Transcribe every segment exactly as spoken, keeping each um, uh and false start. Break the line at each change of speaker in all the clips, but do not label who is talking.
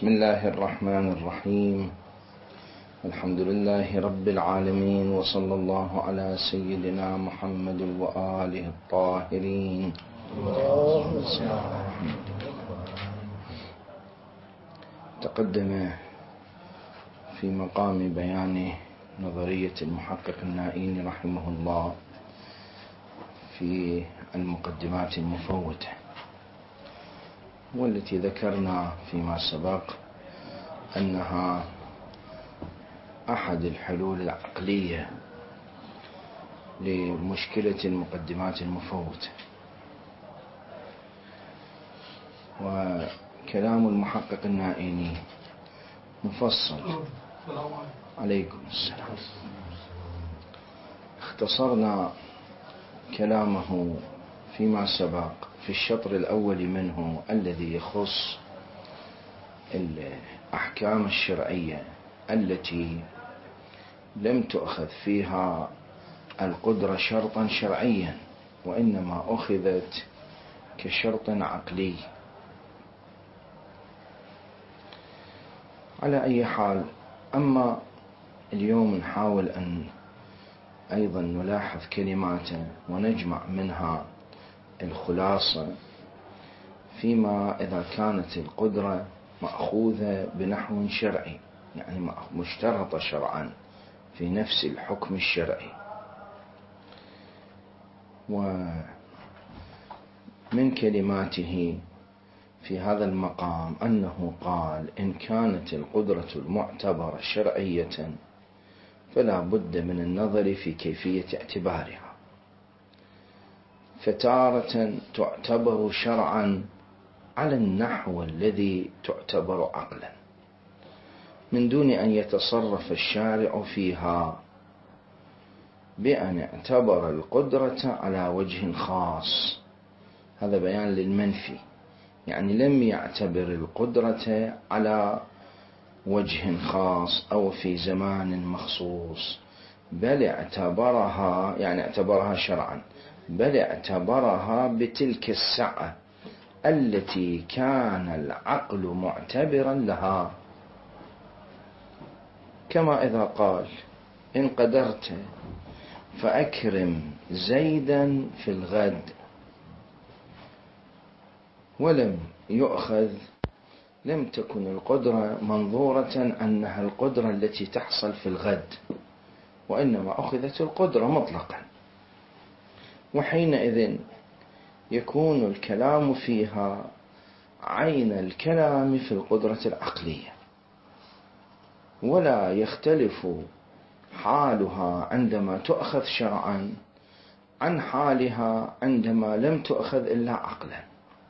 بسم الله الرحمن الرحيم. الحمد لله رب العالمين، وصلى الله على سيدنا محمد وآله الطاهرين. تقدم في مقام بيان نظرية المحقق النائيني رحمه الله في المقدمات المفوتة، والتي ذكرنا فيما سبق أنها أحد الحلول العقلية لمشكلة المقدمات المفوتة. وكلام المحقق النائيني مفصل. عليكم السلام. اختصرنا كلامه فيما سبق في الشطر الأول منه الذي يخص الأحكام الشرعية التي لم تؤخذ فيها القدرة شرطا شرعيا، وإنما أخذت كشرط عقلي. على أي حال، أما اليوم نحاول أن أيضا نلاحظ كلماته ونجمع منها الخلاصة فيما إذا كانت القدرة مأخوذة بنحو شرعي، يعني مشترطة شرعا في نفس الحكم الشرعي. ومن كلماته في هذا المقام أنه قال: إن كانت القدرة المعتبرة شرعية فلا بد من النظر في كيفية اعتبارها، فتارة تعتبر شرعا على النحو الذي تعتبر عقلا من دون أن يتصرف الشارع فيها، بأن اعتبر القدرة على وجه خاص. هذا بيان للمنفي، يعني لم يعتبر القدرة على وجه خاص أو في زمان مخصوص، بل اعتبرها يعني اعتبرها شرعا بل اعتبرها بتلك السعة التي كان العقل معتبرا لها. كما إذا قال: إن قدرت فأكرم زيدا في الغد، ولم يؤخذ لم تكن القدرة منظورة أنها القدرة التي تحصل في الغد، وإنما أخذت القدرة مطلقا، وحينئذ يكون الكلام فيها عين الكلام في القدرة العقلية، ولا يختلف حالها عندما تؤخذ شرعا عن حالها عندما لم تؤخذ إلا عقلا.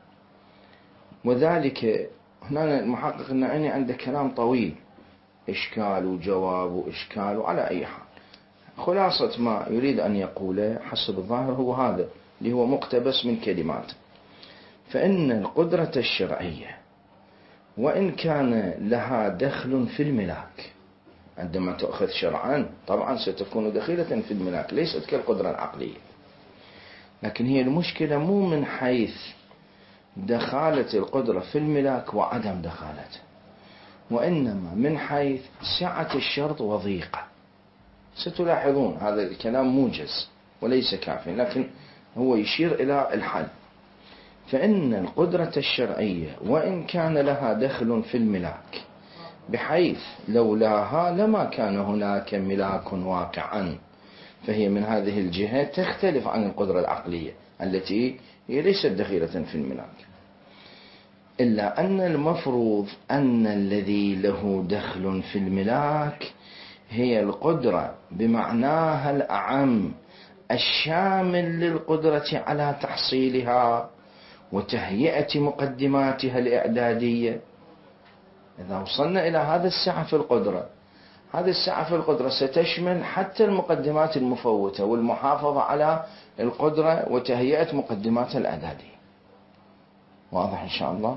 وذلك هنا المحقق النائيني عنده كلام طويل، إشكال وجواب وإشكال، وعلى أي حال خلاصة ما يريد أن يقوله حسب الظاهر هو هذا اللي هو مقتبس من كلماته. فإن القدرة الشرعية وإن كان لها دخل في الملاك، عندما تأخذ شرعا طبعا ستكون دخيلة في الملاك، ليست كالقدرة العقلية، لكن هي المشكلة مو من حيث دخالة القدرة في الملاك وعدم دخالته، وإنما من حيث سعة الشرط وضيقة. ستلاحظون هذا الكلام موجز وليس كافي، لكن هو يشير إلى الحل. فإن القدرة الشرعية وإن كان لها دخل في الملاك، بحيث لولاها لما كان هناك ملاك واقعا، فهي من هذه الجهة تختلف عن القدرة العقلية التي هي ليست دخيلة في الملاك. إلا أن المفروض أن الذي له دخل في الملاك هي القدرة بمعناها الأعم الشامل للقدرة على تحصيلها وتهيئة مقدماتها الإعدادية. إذا وصلنا إلى هذا السعة في القدرة، هذه السعة في القدرة ستشمل حتى المقدمات المفوتة والمحافظة على القدرة وتهيئة مقدماتها الإعدادية. واضح إن شاء الله؟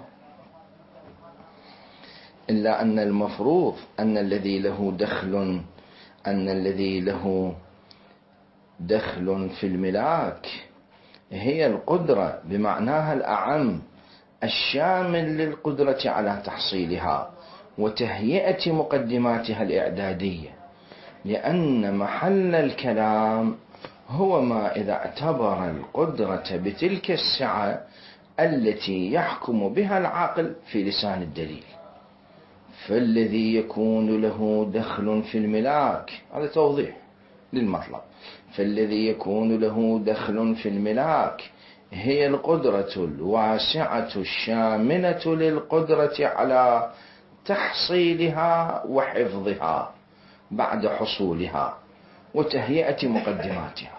إلا أن المفروض أن الذي له دخل أن الذي له دخل في الملاك هي القدرة بمعناها الأعم الشامل للقدرة على تحصيلها وتهيئة مقدماتها الإعدادية، لأن محل الكلام هو ما إذا اعتبر القدرة بتلك السعة التي يحكم بها العقل في لسان الدليل. فالذي يكون له دخل في الملاك، هذا توضيح للمطلب، فالذي يكون له دخل في الملاك هي القدرة الواسعة الشاملة للقدرة على تحصيلها وحفظها بعد حصولها وتهيئة مقدماتها،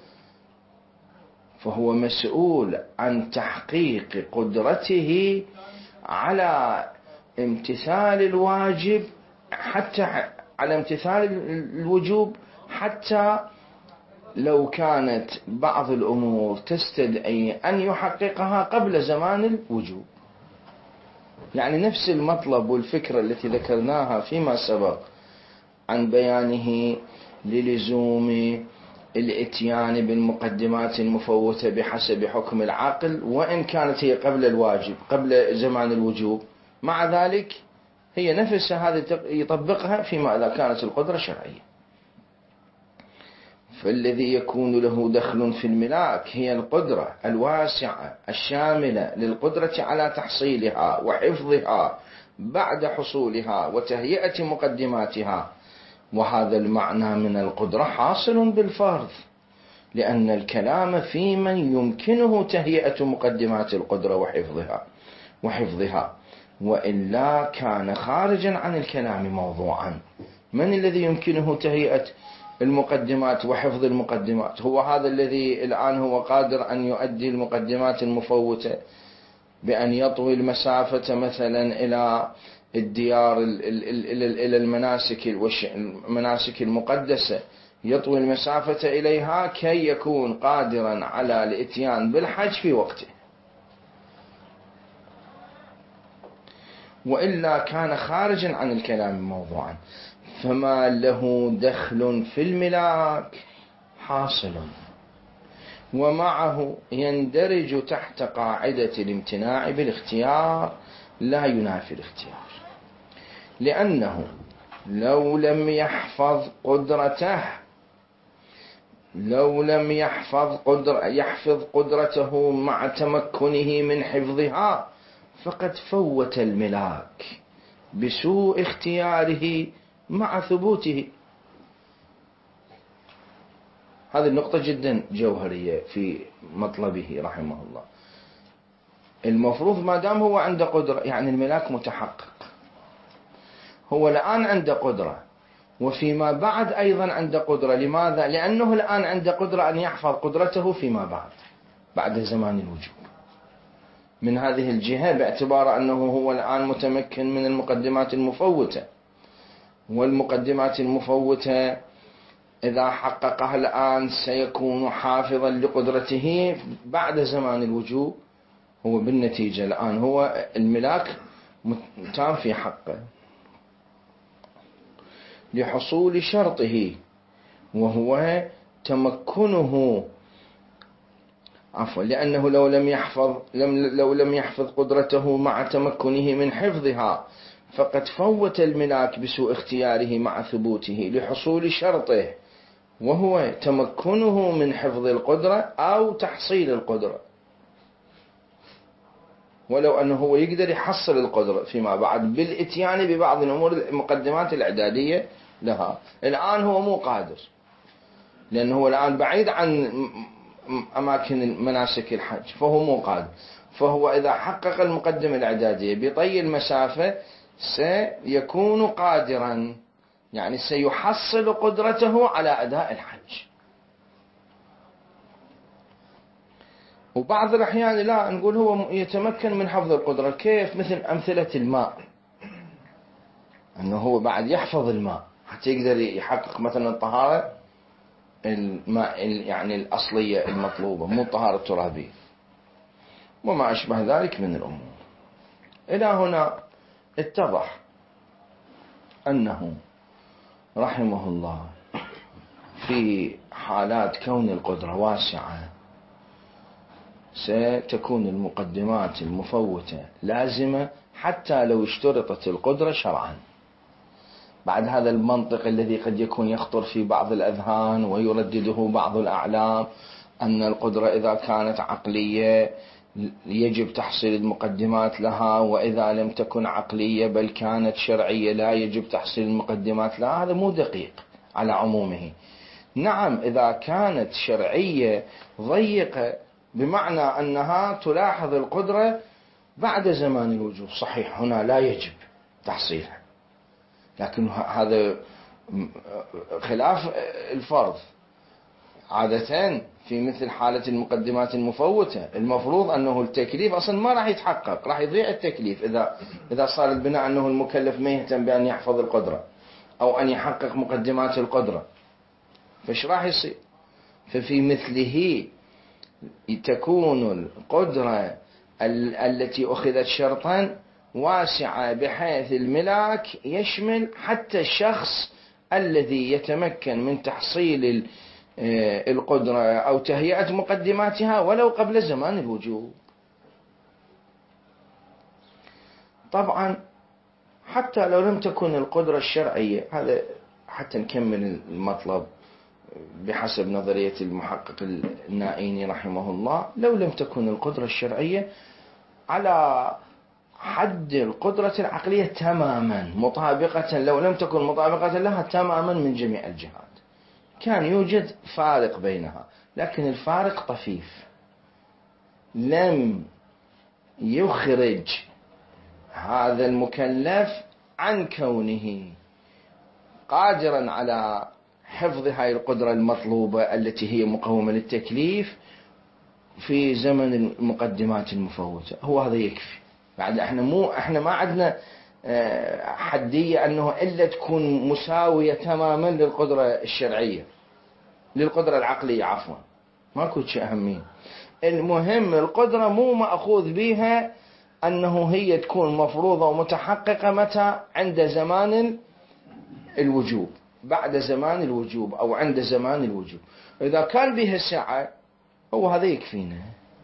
فهو مسؤول عن تحقيق قدرته على امتثال الواجب، حتى على امتثال الوجوب، حتى لو كانت بعض الأمور تستدعي أن يحققها قبل زمان الوجوب. يعني نفس المطلب والفكرة التي ذكرناها فيما سبق عن بيانه للزوم الاتيان بالمقدمات المفوتة بحسب حكم العقل، وإن كانت هي قبل الواجب قبل زمان الوجوب، مع ذلك هي نفسها هذه يطبقها فيما إذا كانت القدرة شرعية. فالذي يكون له دخل في الملاك هي القدرة الواسعة الشاملة للقدرة على تحصيلها وحفظها بعد حصولها وتهيئة مقدماتها. وهذا المعنى من القدرة حاصل بالفرض، لأن الكلام في من يمكنه تهيئة مقدمات القدرة وحفظها وحفظها وإلا كان خارجا عن الكلام موضوعا. من الذي يمكنه تهيئة المقدمات وحفظ المقدمات؟ هو هذا الذي الآن هو قادر أن يؤدي المقدمات المفوتة بأن يطوي المسافة مثلا إلى الديار إلى المناسك المناسك المقدسة، يطوي المسافة إليها كي يكون قادرا على الإتيان بالحج في وقته، وإلا كان خارجا عن الكلام موضوعا. فما له دخل في الملاك حاصل، ومعه يندرج تحت قاعدة الامتناع بالاختيار لا ينافي الاختيار، لأنه لو لم يحفظ قدرته لو لم يحفظ قدر يحفظ قدرته مع تمكنه من حفظها فقد فوت الملاك بسوء اختياره مع ثبوته. هذه النقطة جدا جوهرية في مطلبه رحمه الله. المفروض ما دام هو عنده قدرة، يعني الملاك متحقق، هو الآن عنده قدرة وفيما بعد أيضا عنده قدرة. لماذا؟ لأنه الآن عنده قدرة أن يحفظ قدرته فيما بعد بعد زمان الوجوب. من هذه الجهة باعتبار أنه هو الآن متمكن من المقدمات المفوتة، والمقدمات المفوتة إذا حققها الآن سيكون حافظا لقدرته بعد زمان الوجوب. هو بالنتيجة الآن هو الملاك تام في حقه لحصول شرطه، وهو تمكنه عفوا لأنه لو لم يحفظ لم لو لم يحفظ قدرته مع تمكنه من حفظها فقد فوت الملاك بسوء اختياره مع ثبوته لحصول شرطه، وهو تمكنه من حفظ القدرة أو تحصيل القدرة. ولو أنه هو يقدر يحصل القدرة فيما بعد بالإتيان ببعض الأمور المقدمات الإعدادية لها، الآن هو مو قادر، لأنه هو الآن بعيد عن أماكن مناسك الحج، فهو مو قادر. فهو إذا حقق المقدمة الإعدادية بطي المسافة سيكون قادرا، يعني سيحصل قدرته على أداء الحج. وبعض الأحيان لا نقول هو يتمكن من حفظ القدرة. كيف؟ مثل أمثلة الماء، أنه هو بعد يحفظ الماء حتى يقدر يحقق مثلا الطهارة الماء يعني الأصلية المطلوبة، مو الطهارة الترابية وما أشبه ذلك من الأمور. إلى هنا اتضح أنه رحمه الله في حالات كون القدرة واسعة ستكون المقدمات المفوتة لازمة حتى لو اشترطت القدرة شرعا. بعد هذا المنطق الذي قد يكون يخطر في بعض الأذهان ويردده بعض الأعلام أن القدرة إذا كانت عقلية يجب تحصيل المقدمات لها، وإذا لم تكن عقلية بل كانت شرعية لا يجب تحصيل المقدمات لها، هذا مو دقيق على عمومه. نعم إذا كانت شرعية ضيقة بمعنى أنها تلاحظ القدرة بعد زمان الوجوب، صحيح هنا لا يجب تحصيلها، لكن هذا خلاف الفرض. عادة في مثل حالة المقدمات المفوتة المفروض أنه التكليف أصلا ما راح يتحقق، راح يضيع التكليف إذا إذا صار البناء أنه المكلف ما يهتم بأن يحفظ القدرة أو أن يحقق مقدمات القدرة، فإيش راح يصير؟ ففي مثله تكون القدرة التي أخذت شرطا واسعة بحيث الملاك يشمل حتى الشخص الذي يتمكن من تحصيل القدرة أو تهيئة مقدماتها ولو قبل زمان الوجوب. طبعا حتى لو لم تكن القدرة الشرعية، هذا حتى نكمل المطلب بحسب نظرية المحقق النائيني رحمه الله، لو لم تكن القدرة الشرعية على حد القدرة العقلية تماما مطابقة، لو لم تكن مطابقة لها تماما من جميع الجهات، كان يوجد فارق بينها، لكن الفارق طفيف لم يخرج هذا المكلف عن كونه قادرا على حفظ هاي القدرة المطلوبة التي هي مقومة للتكليف في زمن المقدمات المفوتة. هو هذا يكفي. بعد احنا مو احنا ما عندنا حدية انه الا تكون مساوية تماما للقدرة الشرعية للقدرة العقلية، عفوا ماكو شيء اهمية. المهم القدرة مو مأخوذ بها انه هي تكون مفروضة ومتحققة متى؟ عند زمان الوجوب، بعد زمان الوجوب او عند زمان الوجوب. اذا كان بها سعة هو هذا يكفينا.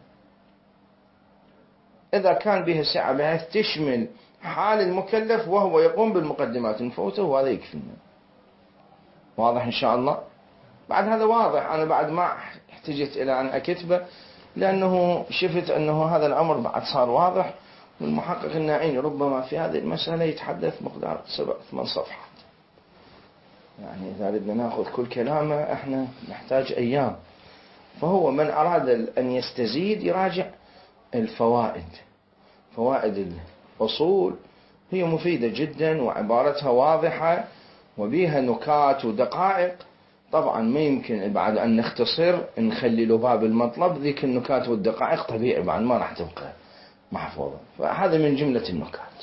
إذا كان بها سعة بحيث تشمل حال المكلف وهو يقوم بالمقدمات المفوتة وهذا يكفينا. واضح إن شاء الله؟ بعد هذا واضح، أنا بعد ما احتجت إلى أن أكتبه لأنه شفت أنه هذا الأمر بعد صار واضح. والمحقق النائيني ربما في هذه المسألة يتحدث مقدار سبع ثمان صفحات، يعني إذا ردنا نأخذ كل كلامه إحنا نحتاج أيام. فهو من أراد أن يستزيد يراجع الفوائد. فوائد الأصول هي مفيدة جدا وعبارتها واضحة وبيها نكات ودقائق. طبعا ما يمكن بعد أن نختصر نخلي له باب المطلب، ذيك النكات والدقائق طبيعي بعد ما راح تبقى محفوظة، فهذا من جملة النكات.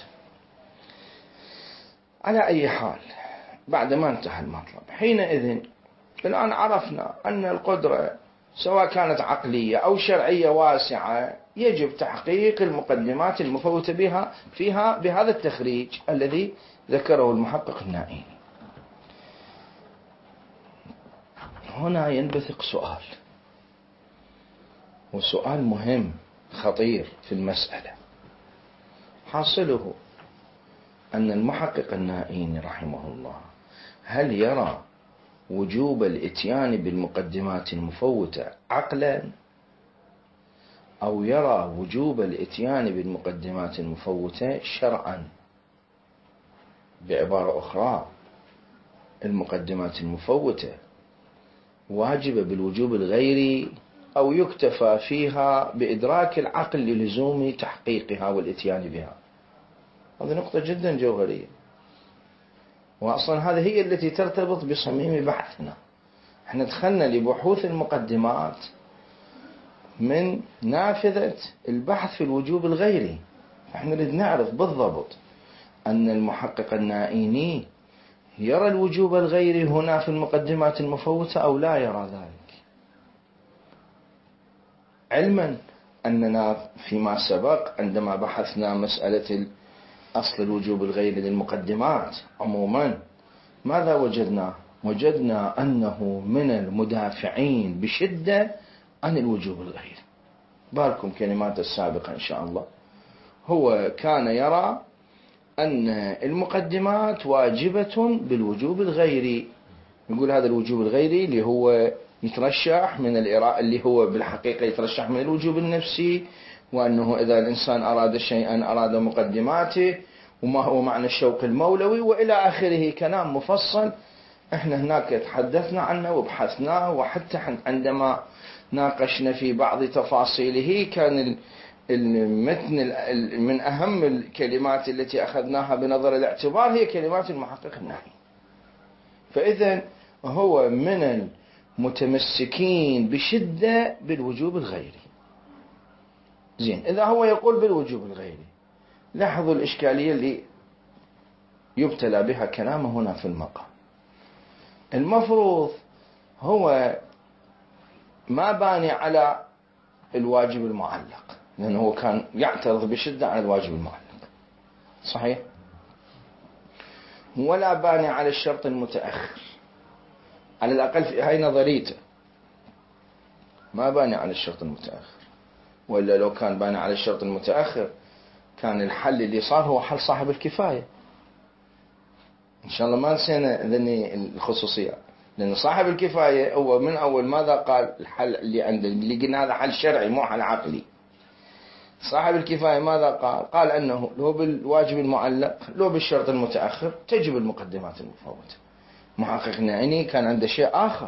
على أي حال بعد ما انتهى المطلب حينئذ الآن عرفنا أن القدرة سواء كانت عقلية أو شرعية واسعة يجب تحقيق المقدمات المفوتة بها فيها بهذا التخريج الذي ذكره المحقق النائيني. هنا ينبثق سؤال، وسؤال مهم خطير في المسألة. حاصله أن المحقق النائيني رحمه الله هل يرى وجوب الاتيان بالمقدمات المفوتة عقلا، أو يرى وجوب الاتيان بالمقدمات المفوتة شرعا؟ بعبارة أخرى، المقدمات المفوتة واجبة بالوجوب الغيري أو يكتفى فيها بإدراك العقل للزوم تحقيقها والاتيان بها؟ هذه نقطة جدا جوهرية، وأصلا هذه هي التي ترتبط بصميم بحثنا. احنا دخلنا لبحوث المقدمات من نافذة البحث في الوجوب الغيري، احنا نريد نعرف بالضبط أن المحقق النائيني يرى الوجوب الغيري هنا في المقدمات المفوتة أو لا يرى ذلك، علما أننا فيما سبق عندما بحثنا مسألة أصل الوجوب الغيري للمقدمات عموما ماذا وجدنا؟ وجدنا أنه من المدافعين بشدة عن الوجوب الغيري. باركم كلمات السابقة إن شاء الله. هو كان يرى أن المقدمات واجبة بالوجوب الغيري. يقول هذا الوجوب الغيري اللي هو يترشح من الإراء، اللي هو بالحقيقة يترشح من الوجوب النفسي، وأنه إذا الإنسان أراد شيئا أراد مقدماته، وما هو معنى الشوق المولوي وإلى آخره. كلام مفصل احنا هناك تحدثنا عنه وبحثناه، وحتى عندما ناقشنا في بعض تفاصيله كان المتن من أهم الكلمات التي أخذناها بنظر الاعتبار هي كلمات المحقق النهي. فإذا هو من المتمسكين بشدة بالوجوب الغيري. زين، إذا هو يقول بالوجوب الغيري، لاحظوا الإشكالية اللي يبتلى بها كلامه هنا في المقام. المفروض هو ما باني على الواجب المعلق، لأنه هو كان يعترض بشدة على الواجب المعلق، صحيح؟ ولا باني على الشرط المتأخر، على الأقل في هاي نظريته ما باني على الشرط المتأخر. وإلا لو كان باني على الشرط المتأخر كان الحل اللي صار هو حل صاحب الكفاية. إن شاء الله ما نسينا ذني الخصوصيات، لأن صاحب الكفاية هو من أول ماذا قال؟ الحل اللي عنده اللي قلنا هذا حل شرعي مو حل عقلي. صاحب الكفاية ماذا قال؟ قال أنه لو بالواجب المعلق لو بالشرط المتأخر تجب المقدمات المفوتة. محقق النعيني كان عنده شيء آخر،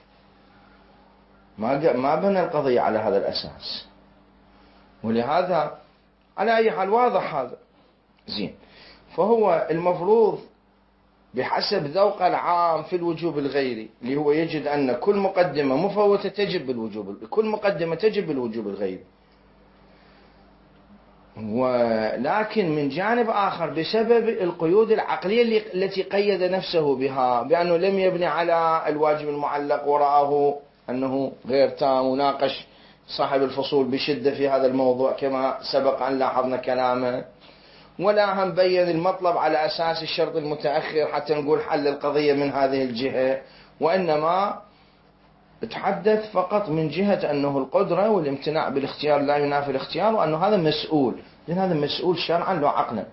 ما ما بنى القضية على هذا الأساس، ولهذا على أي حال واضح هذا. زين، فهو المفروض بحسب ذوق العام في الوجوب الغيري اللي هو يجد أن كل مقدمة مفوتة تجب بالوجوب، كل مقدمة تجب بالوجوب الغيري. ولكن من جانب آخر بسبب القيود العقلية التي قيد نفسه بها، بأنه لم يبني على الواجب المعلق ورآه أنه غير تام، وناقش صاحب الفصول بشدة في هذا الموضوع كما سبق أن لاحظنا كلامه، ولا هم بين المطلب على أساس الشرط المتأخر حتى نقول حل القضية من هذه الجهة، وإنما تحدث فقط من جهة أنه القدرة والامتناع بالاختيار لا ينافي الاختيار، وأنه هذا مسؤول، لأن هذا مسؤول شرعا لا عقلا.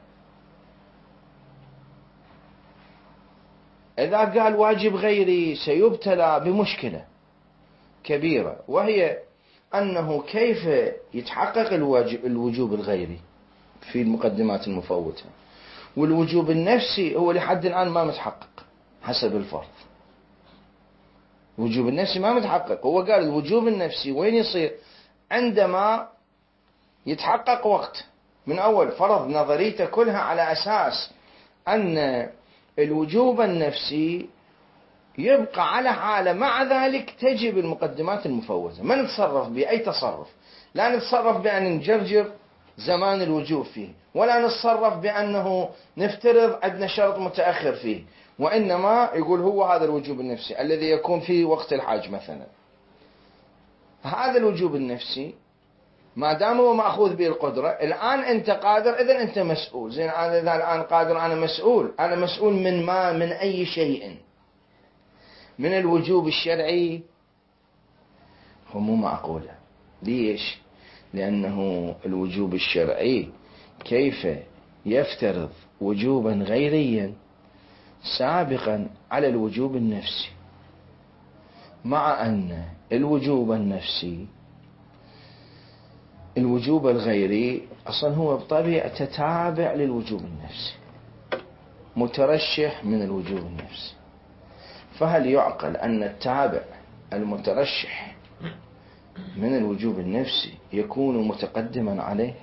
إذا قال واجب غيري سيبتلى بمشكلة كبيرة، وهي أنه كيف يتحقق الواجب الوجوب الغيري في المقدمات المفوتة، والوجوب النفسي هو لحد الآن ما متحقق حسب الفرض. الوجوب النفسي ما متحقق. هو قال الوجوب النفسي وين يصير؟ عندما يتحقق وقت من أول فرض نظريته كلها على أساس أن الوجوب النفسي يبقى على حالة، مع ذلك تجب المقدمات المفوتة. ما نتصرف بأي تصرف، لا نتصرف بأن نجرجر زمان الوجوب فيه، ولا نتصرف بأنه نفترض عندنا شرط متأخر فيه، وإنما يقول هو هذا الوجوب النفسي الذي يكون في وقت الحاج مثلا. هذا الوجوب النفسي ما دام هو مأخوذ به القدرة، الآن أنت قادر، إذن أنت مسؤول. زين، أنا إذا الآن قادر أنا مسؤول. أنا مسؤول من ما؟ من أي شيء؟ من الوجوب الشرعي؟ هو مو معقولة. ليش؟ لأنه الوجوب الشرعي كيف يفترض وجوبا غيريا سابقا على الوجوب النفسي، مع أن الوجوب النفسي الوجوب الغيري أصلا هو بطبيعته تابع للوجوب النفسي، مترشح من الوجوب النفسي. فهل يعقل أن التابع المترشح من الوجوب النفسي يكون متقدما عليه؟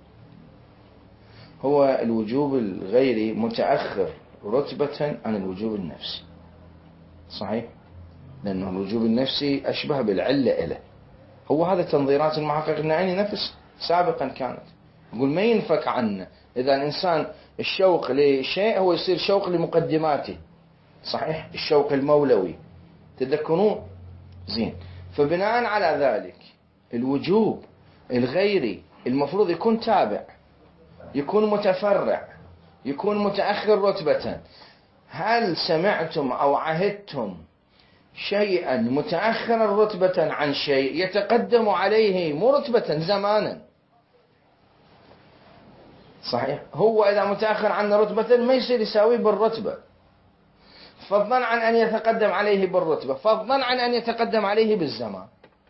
هو الوجوب الغيري متأخر رتبة عن الوجوب النفسي، صحيح؟ لأنه الوجوب النفسي أشبه بالعلة إله. هو هذا تنظيرات المحقق النعيني نفس سابقا كانت يقول ما ينفك عنه. إذا الإنسان الشوق لشيء هو يصير شوق لمقدماته، صحيح؟ الشوق المولوي تذكرون؟ زين، فبناء على ذلك الوجوب الغيري المفروض يكون تابع، يكون متفرع، يكون متأخر رتبة. هل سمعتم أو عهدتم شيئا متأخرا رتبة عن شيء يتقدم عليه مو رتبة زمانا؟ صحيح. هو إذا متأخر عن رتبة ما يصير يساويه بالرتبة، فضلا عن أن يتقدم عليه بالرتبة، فضلا عن أن يتقدم عليه بالزمان.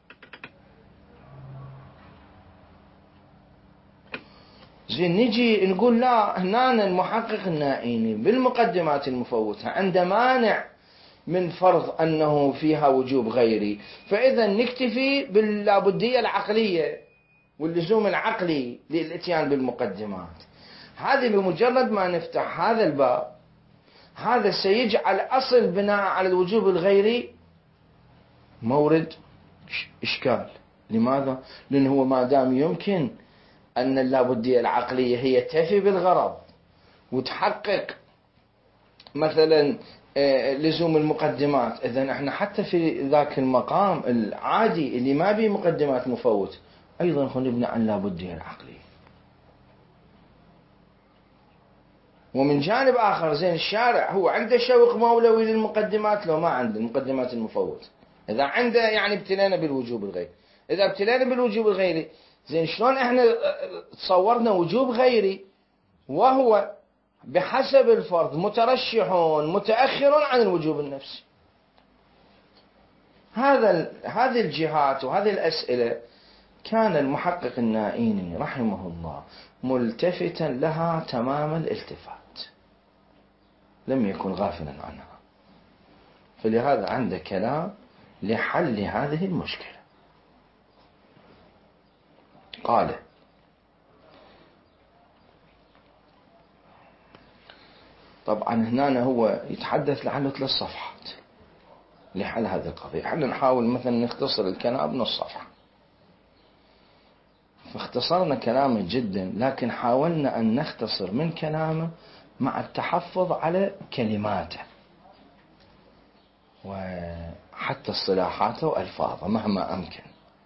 زين نجي نقول لا، هنا المحقق النائيني بالمقدمات المفوتة عنده مانع من فرض أنه فيها وجوب غيري، فإذا نكتفي باللابدية العقلية واللزوم العقلي للاتيان بالمقدمات. هذه بمجرد ما نفتح هذا الباب، هذا سيجعل أصل بناء على الوجوب الغيري مورد إشكال. لماذا؟ لأنه هو ما دام يمكن أن اللابدية العقلية هي تفي بالغرض وتحقق مثلا لزوم المقدمات، إذن احنا حتى في ذاك المقام العادي اللي ما به مقدمات مفوت أيضا خلينا نبني عن اللابدية العقلية. ومن جانب آخر زين الشارع هو عنده شوق مولوي للمقدمات لو ما عنده المقدمات المفوت. إذا عنده يعني ابتلينا بالوجوب الغيري، إذا ابتلينا بالوجوب الغيري زين شلون احنا تصورنا وجوب غيري وهو بحسب الفرض مترشح متأخر عن الوجوب النفسي؟ هذا هذه الجهات وهذه الأسئلة كان المحقق النائيني رحمه الله ملتفتا لها تمام الالتفات، لم يكن غافلا عنها، فلهذا عنده كلام لحل هذه المشكلة. قال: طبعا هنا هو يتحدث لعله ثلاث صفحات لحل هذه القضية. احنا نحاول مثلا نختصر الكلام بنص صفحة، فاختصرنا كلامه جدا، لكن حاولنا أن نختصر من كلامه مع التحفظ على كلماته وحتى اصطلاحاته وألفاظه مهما أمكن.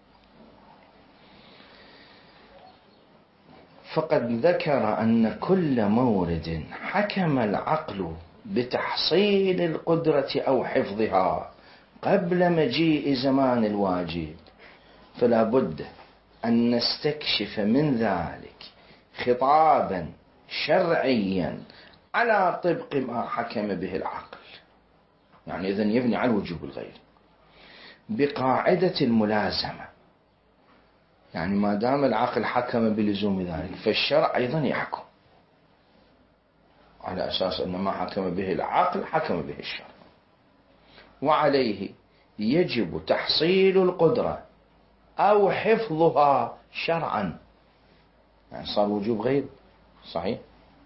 فقد ذكر أن كل مورد حكم العقل بتحصيل القدرة أو حفظها قبل مجيء زمان الواجب، فلا بد أن نستكشف من ذلك خطابا شرعيا على طبق ما حكم به العقل، يعني إذن يبني على الوجوب الغير بقاعدة الملازمة، يعني ما دام العقل حكم بلزوم ذلك فالشرع أيضا يحكم على أساس أن ما حكم به العقل حكم به الشرع. وعليه يجب تحصيل القدرة أو حفظها شرعا، يعني صار وجوب غير صحيح.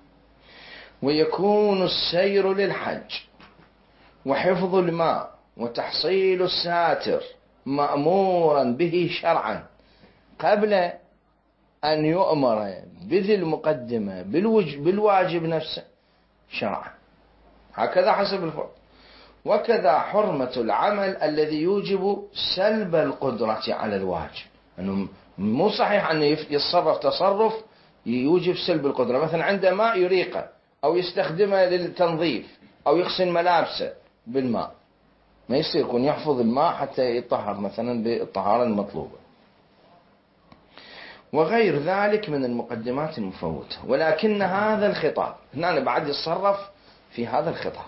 ويكون السير للحج وحفظ الماء وتحصيل الساتر مأمورا به شرعا قبل أن يؤمر بذي المقدمة بالواجب نفسه شرعا، هكذا حسب الفرض. وكذا حرمة العمل الذي يوجب سلب القدرة على الواجب، أنه مو صحيح أن يتصرف تصرف يوجب سلب القدرة، مثلا عنده ماء يريقه أو يستخدمه للتنظيف أو يغسل ملابسه بالماء، ما يصير يكون يحفظ الماء حتى يطهر مثلا بالطهارة المطلوبة، وغير ذلك من المقدمات المفوتة. ولكن هذا الخطاب هنا بعد يتصرف في هذا الخطاب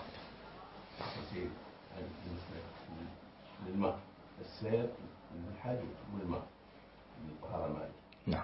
للماء السير للحج والماء للطهارة المائية.
نعم.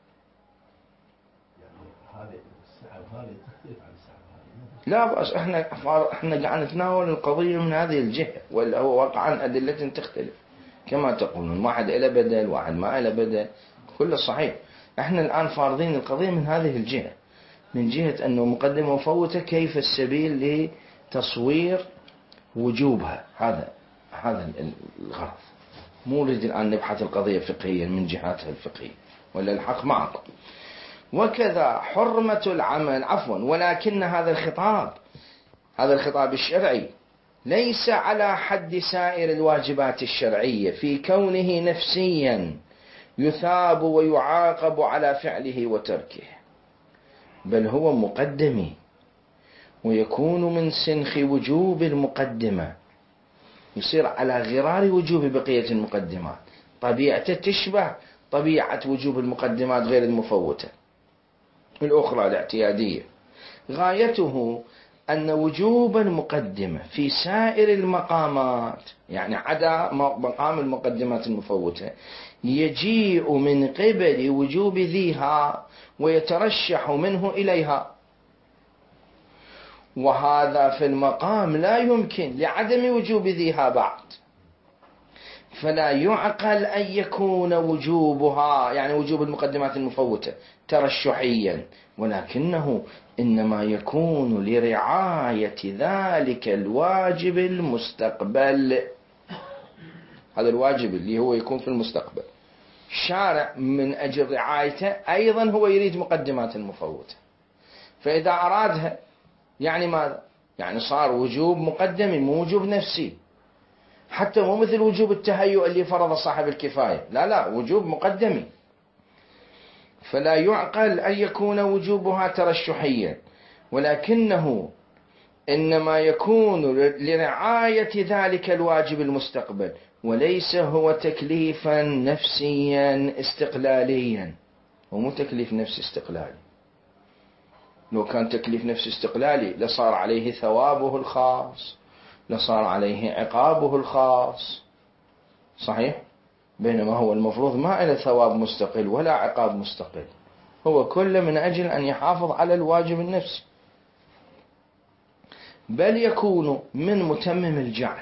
يعني هذه السحب هذه تختلف عن السحب هذه.
لا بأس، احنا احنا قاعد نتناول القضية من هذه الجهة، ولا هو واقعا أدلة تختلف كما تقولون، واحد إلى بدل واحد ما إلى بدل، كله صحيح. احنا الآن فارضين القضية من هذه الجهة، من جهة أنه مقدمة مفوتة كيف السبيل لتصوير وجوبها، هذا هذا الغرض. مو نريد الآن نبحث القضية فقهيا من جهاتها الفقهية، ولا الحق معكم. وكذا حرمة العمل عفوا ولكن هذا الخطاب هذا الخطاب الشرعي ليس على حد سائر الواجبات الشرعية في كونه نفسيا يثاب ويعاقب على فعله وتركه، بل هو مقدمي، ويكون من سنخ وجوب المقدمة، يصير على غرار وجوب بقية المقدمات، طبيعته تشبه طبيعة وجوب المقدمات غير المفوتة. الأخرى الاعتيادية. غايته أن وجوب المقدمة في سائر المقامات، يعني عدا مقام المقدمات المفوتة، يجيء من قبل وجوب ذيها ويترشح منه إليها، وهذا في المقام لا يمكن لعدم وجوب ذيها بعد، فلا يعقل أن يكون وجوبها يعني وجوب المقدمات المفوتة ترشحيا، ولكنه إنما يكون لرعاية ذلك الواجب المستقبل. هذا الواجب اللي هو يكون في المستقبل، الشارع من أجل رعايته أيضا هو يريد مقدمات المفوتة، فإذا أرادها يعني ماذا؟ يعني صار وجوب مقدمي مو وجوب نفسي، حتى مو مثل وجوب التهيؤ اللي فرض صاحب الكفاية، لا لا، وجوب مقدمي. فلا يعقل أن يكون وجوبها ترشحيا، ولكنه إنما يكون لرعاية ذلك الواجب المستقبل، وليس هو تكليفا نفسيا استقلاليا. ومو تكليف نفسي استقلالي، لو كان تكليف نفسي استقلالي لصار عليه ثوابه الخاص، لصار عليه عقابه الخاص، صحيح؟ بينما هو المفروض ما له ثواب مستقل ولا عقاب مستقل، هو كله من أجل أن يحافظ على الواجب النفسي. بل يكون من متمم الجعل،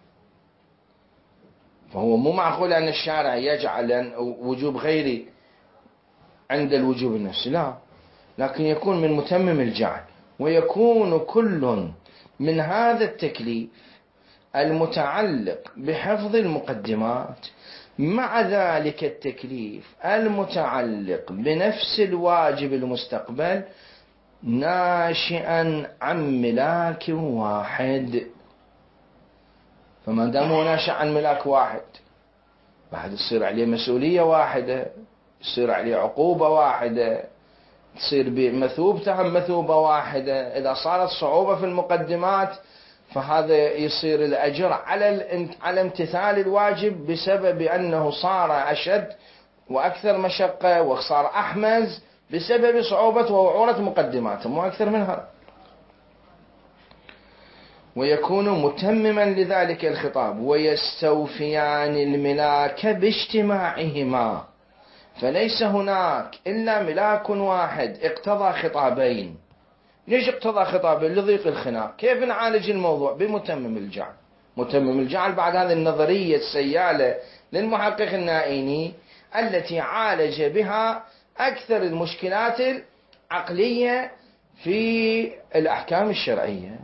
فهو مو معقول أن الشارع يجعل وجوب غيري عند الوجوب النفسي، لا، لكن يكون من متمم الجعل، ويكون كل من هذا التكليف المتعلق بحفظ المقدمات مع ذلك التكليف المتعلق بنفس الواجب المستقبل ناشئا عن ملاك واحد. فما دام هو ناشئ عن ملاك واحد، بعد تصير عليه مسؤولية واحدة، تصير عليه عقوبة واحدة، تصير بمثوبته مثوبة واحدة. إذا صارت صعوبة في المقدمات فهذا يصير الأجر على على امتثال الواجب بسبب أنه صار أشد وأكثر مشقة، وصار أحمز بسبب صعوبة ووعورة مقدماته، مو أكثر من هذا. ويكون متمما لذلك الخطاب، ويستوفيان الملاك باجتماعهما، فليس هناك إلا ملاك واحد اقتضى خطابين. ليش اقتضى خطابين؟ لضيق الخناق. كيف نعالج الموضوع؟ بمتمم الجعل. متمم الجعل بعد هذه النظرية السيالة للمحقق النائيني التي عالج بها أكثر المشكلات العقلية في الأحكام الشرعية.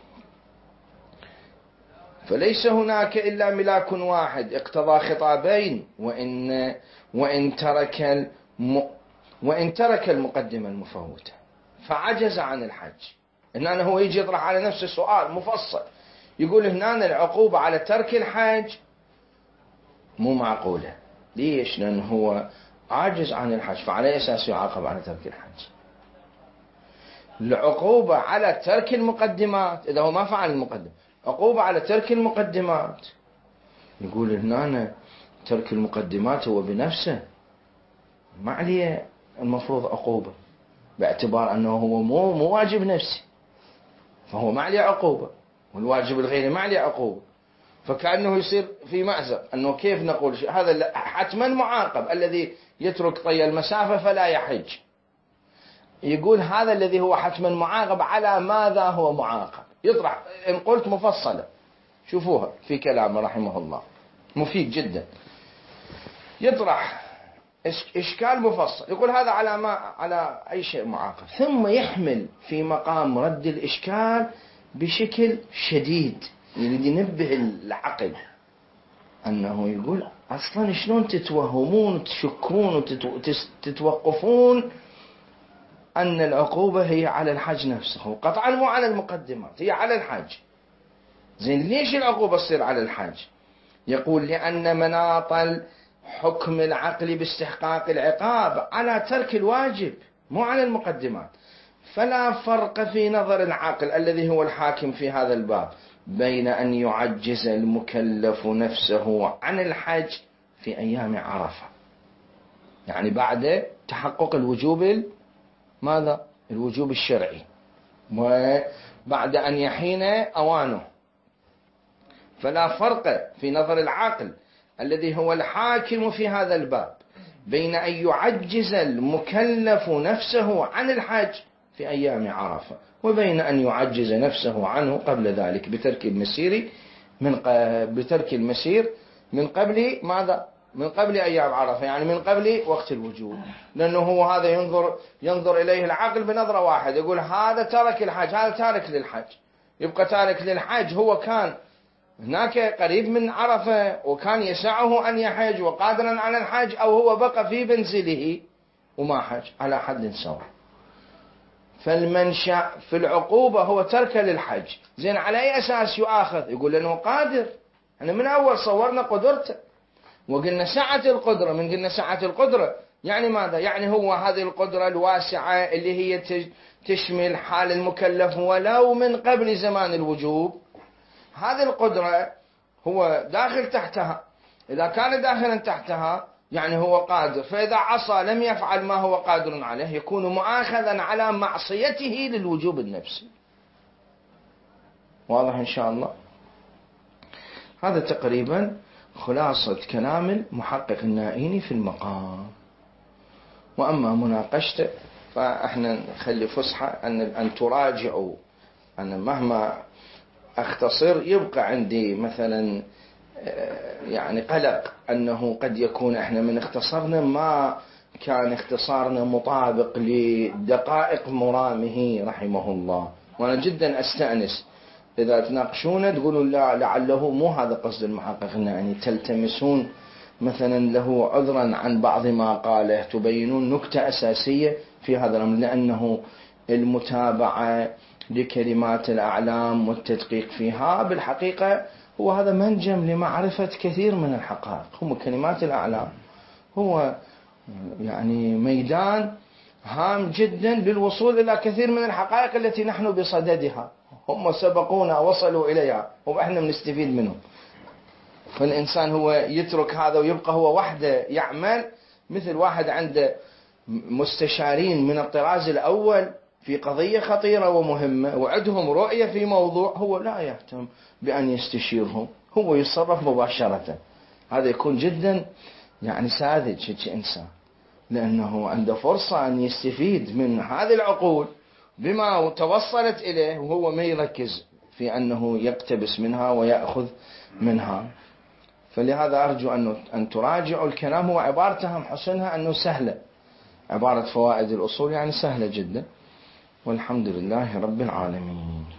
فليس هناك إلا ملاك واحد اقتضى خطابين، وإن وإن ترك الم وإن ترك المقدمة المفوتة فعجز عن الحج. هنا هو يجي يطرح على نفسه سؤال مفصل، يقول هنا العقوبة على ترك الحج مو معقولة. ليش؟ لأن هو عاجز عن الحج، فعلى أساس يعاقب على ترك الحج. العقوبة على ترك المقدمات إذا هو ما فعل المقدمة، عقوبة على ترك المقدمات، يقول هنا ترك المقدمات هو بنفسه ما عليه المفروض عقوبة، باعتبار أنه هو مو مو واجب نفسي، فهو ما عليه عقوبة، والواجب الغيري ما عليه عقوبة. فكأنه يصير في مأزق، أنه كيف نقول شيء هذا حتما معاقب، الذي يترك طي المسافة فلا يحج. يقول هذا الذي هو حتما معاقب على ماذا هو معاقب؟ يطرح إن قلت مفصلة، شوفوها في كلامه رحمه الله مفيد جدا، يطرح إشكال مفصل، يقول هذا على ما على أي شيء معاقب، ثم يحمل في مقام رد الإشكال بشكل شديد، يريد ينبه العقل أنه يقول أصلا شلون تتوهمون وتشكون وتتوقفون أن العقوبة هي على الحج نفسه، قطعا مو على المقدمات، هي على الحج. زين ليش العقوبة تصير على الحج؟ يقول لأن مناط حكم العقل باستحقاق العقاب على ترك الواجب مو على المقدمات، فلا فرق في نظر العقل الذي هو الحاكم في هذا الباب بين أن يعجز المكلف نفسه عن الحج في أيام عرفة، يعني بعد تحقق الوجوب ماذا؟ الوجوب الشرعي، وبعد أن يحين أوانه. فلا فرق في نظر العاقل الذي هو الحاكم في هذا الباب بين أن يعجز المكلف نفسه عن الحج في أيام عرفة وبين أن يعجز نفسه عنه قبل ذلك بترك المسير من بترك المسير من قبل ماذا؟ من قبل أيام عرفة، يعني من قبل وقت الوجوب. لأنه هو هذا ينظر ينظر إليه العقل بنظرة واحدة، يقول هذا ترك الحج، هذا تارك للحج، يبقى تارك للحج. هو كان هناك قريب من عرفة وكان يسعه أن يحج وقادرا على الحج، أو هو بقى في منزله وما حج، على حد سواء. فالمنشأ في العقوبة هو ترك للحج. زين، على أي أساس يؤاخذ؟ يقول لأنه قادر. أنا من أول صورنا قدرته وقلنا سعة القدرة. من قلنا سعة القدرة يعني ماذا؟ يعني هو هذه القدرة الواسعة اللي هي تشمل حال المكلف ولو من قبل زمان الوجوب، هذه القدرة هو داخل تحتها. إذا كان داخلا تحتها يعني هو قادر، فإذا عصى لم يفعل ما هو قادر عليه يكون مؤاخذا على معصيته للوجوب النفسي. واضح إن شاء الله؟ هذا تقريبا خلاصة كلام المحقق النائيني في المقام. وأما مناقشته فإحنا نخلي فسحة أن أن تراجعوا. أنا مهما أختصر يبقى عندي مثلا يعني قلق أنه قد يكون إحنا من اختصرنا ما كان اختصارنا مطابق لدقائق مرامه رحمه الله. وأنا جدا أستأنس إذا تناقشون تقولوا لا لعله مو هذا قصد المحقق، يعني تلتمسون مثلا له عذرا عن بعض ما قاله، تبينون نكتة أساسية في هذا الأمر، لأنه المتابعة لكلمات الأعلام والتدقيق فيها بالحقيقة هو هذا منجم لمعرفة كثير من الحقائق. هم كلمات الأعلام هو يعني ميدان هام جدا للوصول إلى كثير من الحقائق التي نحن بصددها. هم سبقونا وصلوا إليها وإحنا بنستفيد منهم. فالإنسان هو يترك هذا ويبقى هو وحده يعمل مثل واحد عنده مستشارين من الطراز الأول في قضية خطيرة ومهمة وعندهم رؤية في موضوع، هو لا يهتم بأن يستشيرهم، هو يتصرف مباشرة. هذا يكون جدا يعني ساذج إنسان، لأنه عنده فرصة أن يستفيد من هذه العقول بما توصلت إليه وهو ما يركز في أنه يقتبس منها ويأخذ منها. فلهذا أرجو أن تراجعوا الكلام. هو عبارتهم حسنها أنه سهلة، عبارة فوائد الأصول يعني سهلة جدا، والحمد لله رب العالمين.